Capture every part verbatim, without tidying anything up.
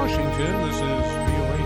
Washington, this is V O A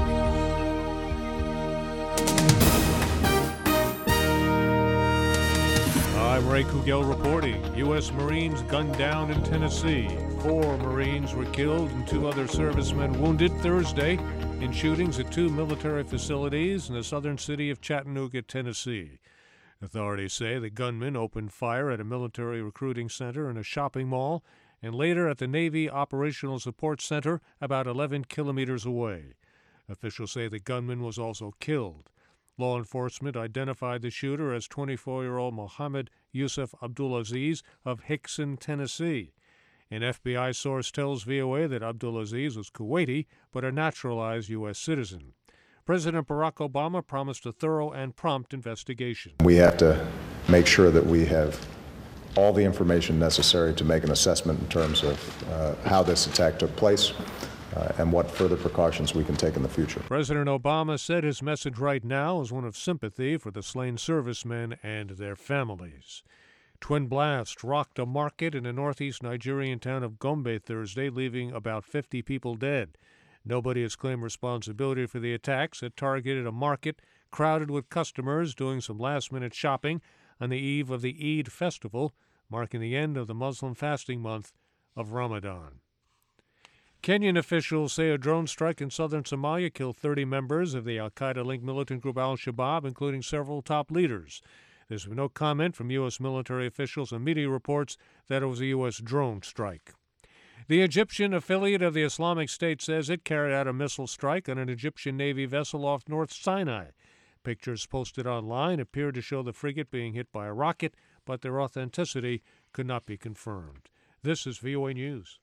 News. I'm Ray Kugel reporting. U S Marines gunned down in Tennessee. Four Marines were killed and two other servicemen wounded Thursday in shootings at two military facilities in the southern city of Chattanooga, Tennessee. Authorities say the gunmen opened fire at a military recruiting center and a shopping mall, and later at the Navy Operational Support Center about eleven kilometers away. Officials say the gunman was also killed. Law enforcement identified the shooter as twenty-four-year-old Mohammed Yusuf Abdulaziz of Hickson, Tennessee. An F B I source tells V O A that Abdulaziz was Kuwaiti but a naturalized U S citizen. President Barack Obama promised a thorough and prompt investigation. We have to make sure that we have all the information necessary to make an assessment in terms of uh, how this attack took place uh, and what further precautions we can take in the future. President Obama said his message right now is one of sympathy for the slain servicemen and their families. Twin blasts rocked a market in the northeast Nigerian town of Gombe Thursday, leaving about fifty people dead. Nobody has claimed responsibility for the attacks that targeted a market crowded with customers doing some last-minute shopping on the eve of the Eid festival, marking the end of the Muslim fasting month of Ramadan. Kenyan officials say a drone strike in southern Somalia killed thirty members of the al-Qaeda-linked militant group al-Shabaab, including several top leaders. There's been no comment from U S military officials, and media reports that it was a U S drone strike. The Egyptian affiliate of the Islamic State says it carried out a missile strike on an Egyptian Navy vessel off North Sinai. Pictures posted online appeared to show the frigate being hit by a rocket, but their authenticity could not be confirmed. This is V O A News.